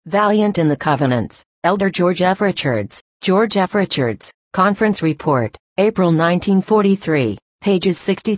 Valiant in the Covenants, Elder George F. Richards, George F. Richards, Conference Report, April 1943, pages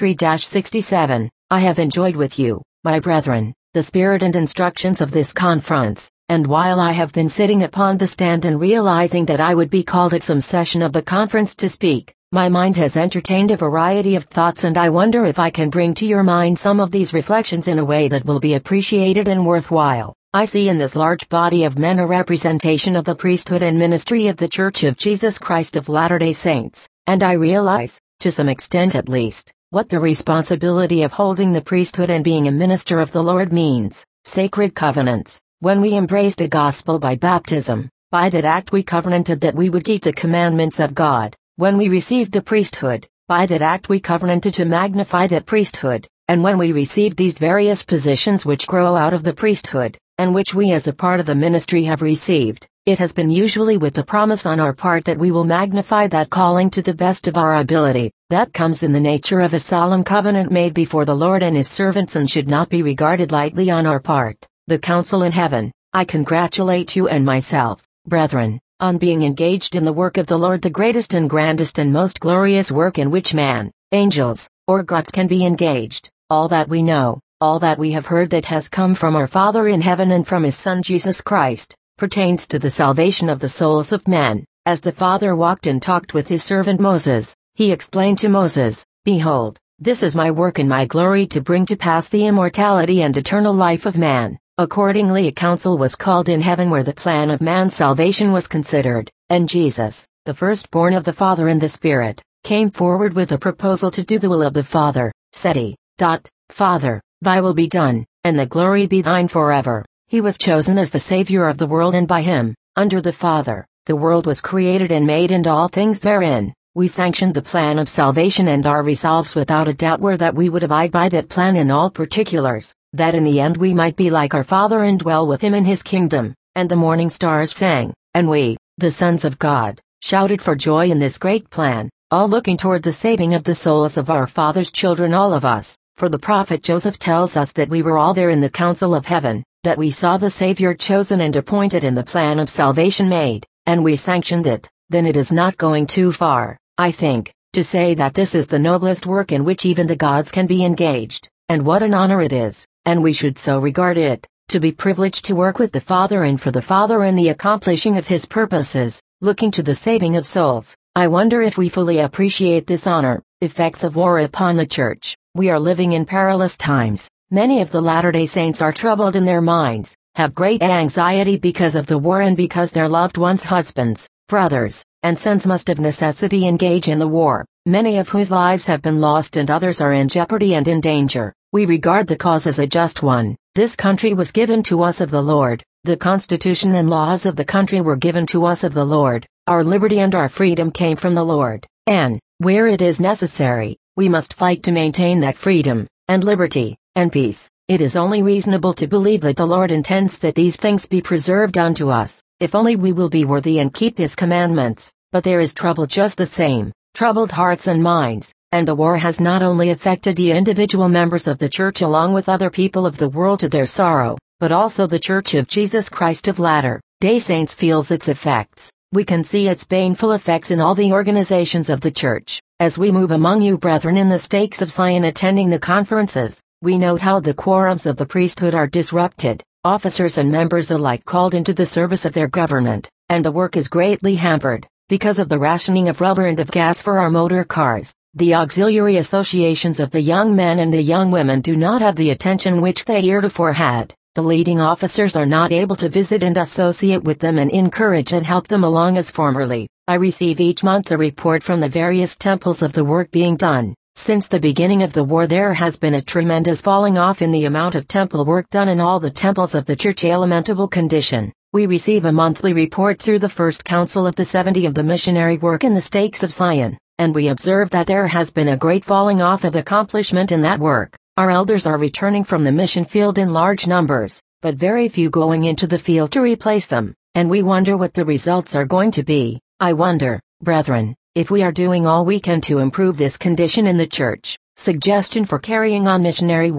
63-67. I have enjoyed with you, my brethren, the spirit and instructions of this conference, and while I have been sitting upon the stand and realizing that I would be called at some session of the conference to speak, my mind has entertained a variety of thoughts, and I wonder if I can bring to your mind some of these reflections in a way that will be appreciated and worthwhile. I see in this large body of men a representation of the priesthood and ministry of the Church of Jesus Christ of Latter-day Saints, and I realize, to some extent at least, what the responsibility of holding the priesthood and being a minister of the Lord means. Sacred covenants. When we embraced the gospel by baptism, by that act we covenanted that we would keep the commandments of God. When we received the priesthood, by that act we covenanted to magnify that priesthood, and when we received these various positions which grow out of the priesthood, and which we as a part of the ministry have received, it has been usually with the promise on our part that we will magnify that calling to the best of our ability. That comes in the nature of a solemn covenant made before the Lord and His servants, and should not be regarded lightly on our part. The council in heaven, I congratulate you and myself, brethren, on being engaged in the work of the Lord, the greatest and grandest and most glorious work in which man, angels, or gods can be engaged. All that we know, all that we have heard that has come from our Father in heaven and from His Son Jesus Christ, pertains to the salvation of the souls of men. As the Father walked and talked with His servant Moses, He explained to Moses, "Behold, this is my work and my glory, to bring to pass the immortality and eternal life of man." Accordingly, a council was called in heaven where the plan of man's salvation was considered, and Jesus, the firstborn of the Father and the Spirit, came forward with a proposal to do the will of the Father. Said he, "Father, thy will be done, and the glory be thine forever." He was chosen as the Savior of the world, and by Him, under the Father, the world was created and made, and all things therein. We sanctioned the plan of salvation, and our resolves without a doubt were that we would abide by that plan in all particulars, that in the end we might be like our Father and dwell with Him in His kingdom. And the morning stars sang, and we, the sons of God, shouted for joy in this great plan, all looking toward the saving of the souls of our Father's children, all of us. For the prophet Joseph tells us that we were all there in the council of heaven, that we saw the Savior chosen and appointed in the plan of salvation made, and we sanctioned it. Then it is not going too far, I think, to say that this is the noblest work in which even the gods can be engaged, and what an honor it is, and we should so regard it, to be privileged to work with the Father and for the Father in the accomplishing of His purposes, looking to the saving of souls. I wonder if we fully appreciate this honor. Effects of war upon the Church. We are living in perilous times. Many of the Latter-day Saints are troubled in their minds, have great anxiety because of the war and because their loved ones, husbands, brothers, and sons must of necessity engage in the war, many of whose lives have been lost and others are in jeopardy and in danger. We regard the cause as a just one. This country was given to us of the Lord. The Constitution and laws of the country were given to us of the Lord. Our liberty and our freedom came from the Lord, and, where it is necessary, we must fight to maintain that freedom, and liberty, and peace. It is only reasonable to believe that the Lord intends that these things be preserved unto us, if only we will be worthy and keep His commandments. But there is trouble just the same, troubled hearts and minds, and the war has not only affected the individual members of the Church along with other people of the world to their sorrow, but also the Church of Jesus Christ of Latter-day Saints feels its effects. We can see its baneful effects in all the organizations of the Church. As we move among you brethren in the stakes of Zion attending the conferences, we note how the quorums of the priesthood are disrupted, officers and members alike called into the service of their government, and the work is greatly hampered, because of the rationing of rubber and of gas for our motor cars. The auxiliary associations of the young men and the young women do not have the attention which they heretofore had. The leading officers are not able to visit and associate with them and encourage and help them along as formerly. I receive each month a report from the various temples of the work being done. Since the beginning of the war there has been a tremendous falling off in the amount of temple work done in all the temples of the Church. A lamentable condition. We receive a monthly report through the First Council of the 70 of the missionary work in the stakes of Zion, and we observe that there has been a great falling off of accomplishment in that work. Our elders are returning from the mission field in large numbers, but very few going into the field to replace them, and we wonder what the results are going to be. I wonder, brethren, if we are doing all we can to improve this condition in the Church. Suggestion for carrying on missionary work.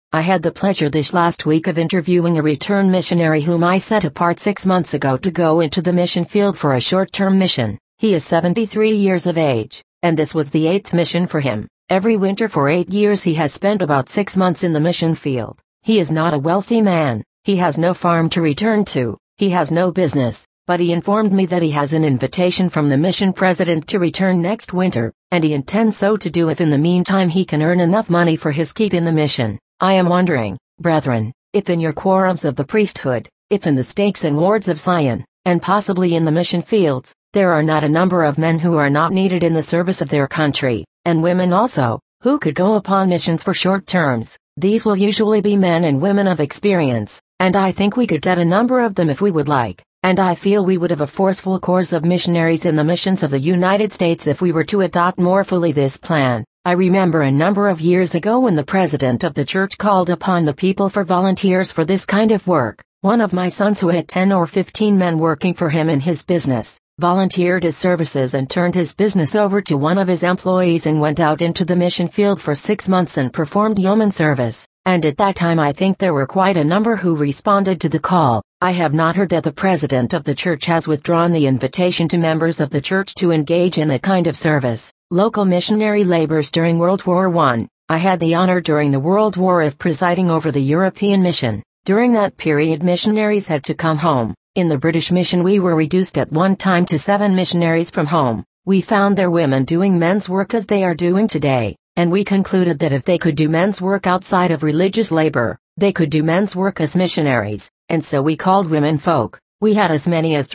I had the pleasure this last week of interviewing a return missionary whom I set apart 6 months ago to go into the mission field for a short-term mission. He is 73 years of age, and this was the 8th mission for him. Every winter for 8 years he has spent about 6 months in the mission field. He is not a wealthy man, he has no farm to return to, he has no business, but he informed me that he has an invitation from the mission president to return next winter, and he intends so to do if in the meantime he can earn enough money for his keep in the mission. I am wondering, brethren, if in your quorums of the priesthood, if in the stakes and wards of Zion, and possibly in the mission fields, there are not a number of men who are not needed in the service of their country, and women also, who could go upon missions for short terms. These will usually be men and women of experience, and I think we could get a number of them if we would like, and I feel we would have a forceful corps of missionaries in the missions of the United States if we were to adopt more fully this plan. I remember a number of years ago when the president of the church called upon the people for volunteers for this kind of work. One of my sons, who had 10 or 15 men working for him in his business, volunteered his services and turned his business over to one of his employees and went out into the mission field for 6 months and performed yeoman service. And at that time I think there were quite a number who responded to the call. I have not heard that the president of the church has withdrawn the invitation to members of the church to engage in that kind of service. Local missionary labors during World War I had the honor during the World War of presiding over the European mission. During that period missionaries had to come home. In the British mission we were reduced at one time to 7 missionaries from home. We found their women doing men's work as they are doing today, and we concluded that if they could do men's work outside of religious labor, they could do men's work as missionaries, and so we called women folk. We had as many as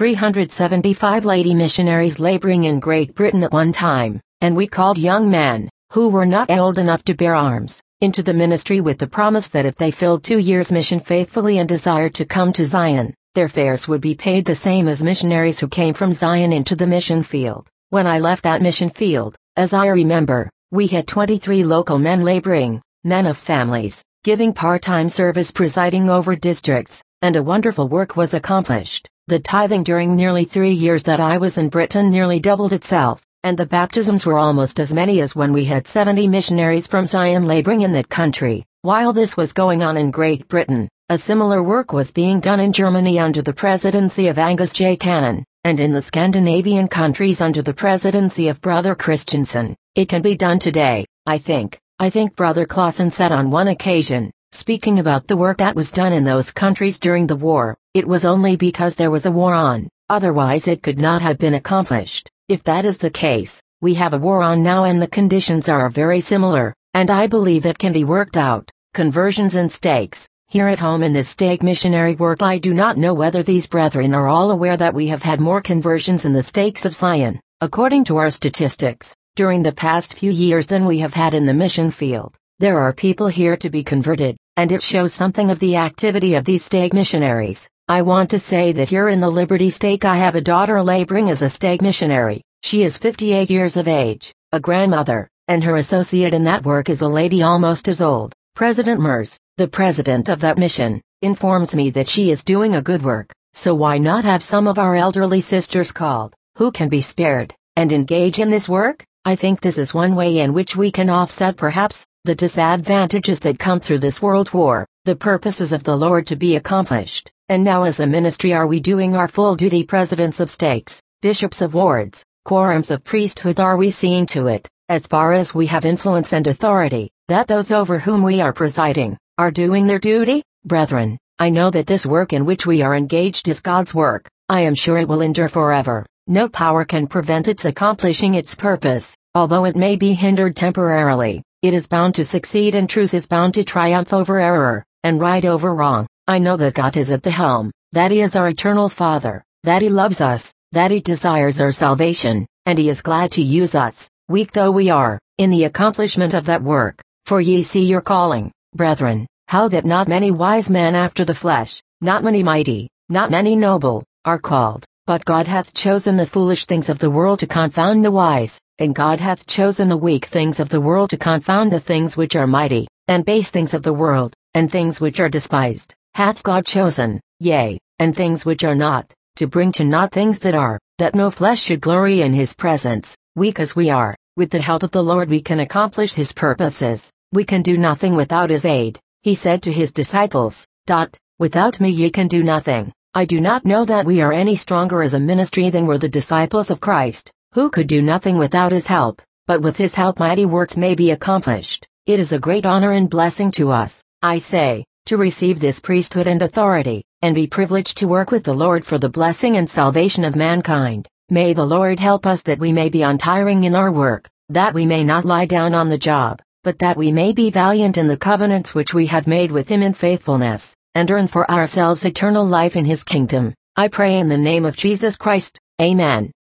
375 lady missionaries laboring in Great Britain at one time, and we called young men, who were not old enough to bear arms, into the ministry with the promise that if they filled 2 years' mission faithfully and desired to come to Zion, their fares would be paid the same as missionaries who came from Zion into the mission field. When I left that mission field, as I remember, we had 23 local men laboring, men of families, giving part-time service presiding over districts, and a wonderful work was accomplished. The tithing during nearly 3 years that I was in Britain nearly doubled itself, and the baptisms were almost as many as when we had 70 missionaries from Zion laboring in that country. While this was going on in Great Britain, a similar work was being done in Germany under the presidency of Angus J. Cannon, and in the Scandinavian countries under the presidency of Brother Christensen. It can be done today, I think. I think Brother Clausen said on one occasion, speaking about the work that was done in those countries during the war, it was only because there was a war on, otherwise it could not have been accomplished. If that is the case, we have a war on now and the conditions are very similar, and I believe it can be worked out. Conversions and stakes. Here at home in this stake missionary work, I do not know whether these brethren are all aware that we have had more conversions in the stakes of Zion, according to our statistics, during the past few years than we have had in the mission field. There are people here to be converted, and it shows something of the activity of these stake missionaries. I want to say that here in the Liberty Stake I have a daughter laboring as a stake missionary. She is 58 years of age, a grandmother, and her associate in that work is a lady almost as old. President Mers, the president of that mission, informs me that she is doing a good work, so why not have some of our elderly sisters called, who can be spared, and engage in this work? I think this is one way in which we can offset perhaps the disadvantages that come through this world war, the purposes of the Lord to be accomplished. And now as a ministry are we doing our full duty? Presidents of stakes, bishops of wards, quorums of priesthood, are we seeing to it, as far as we have influence and authority, that those over whom we are presiding, are doing their duty? Brethren, I know that this work in which we are engaged is God's work. I am sure it will endure forever. No power can prevent its accomplishing its purpose, although it may be hindered temporarily. It is bound to succeed, and truth is bound to triumph over error, and right over wrong. I know that God is at the helm, that He is our eternal Father, that He loves us, that He desires our salvation, and He is glad to use us, weak though we are, in the accomplishment of that work. For ye see your calling, brethren, how that not many wise men after the flesh, not many mighty, not many noble, are called. But God hath chosen the foolish things of the world to confound the wise, and God hath chosen the weak things of the world to confound the things which are mighty, and base things of the world, and things which are despised, hath God chosen, yea, and things which are not, to bring to naught things that are, that no flesh should glory in His presence. Weak as we are, with the help of the Lord we can accomplish His purposes. We can do nothing without His aid. He said to his disciples, "Without me ye can do nothing." I do not know that we are any stronger as a ministry than were the disciples of Christ, who could do nothing without his help, but with his help mighty works may be accomplished. It is a great honor and blessing to us, I say, to receive this priesthood and authority, and be privileged to work with the Lord for the blessing and salvation of mankind. May the Lord help us that we may be untiring in our work, that we may not lie down on the job, but that we may be valiant in the covenants which we have made with him in faithfulness, and earn for ourselves eternal life in his kingdom. I pray in the name of Jesus Christ. Amen.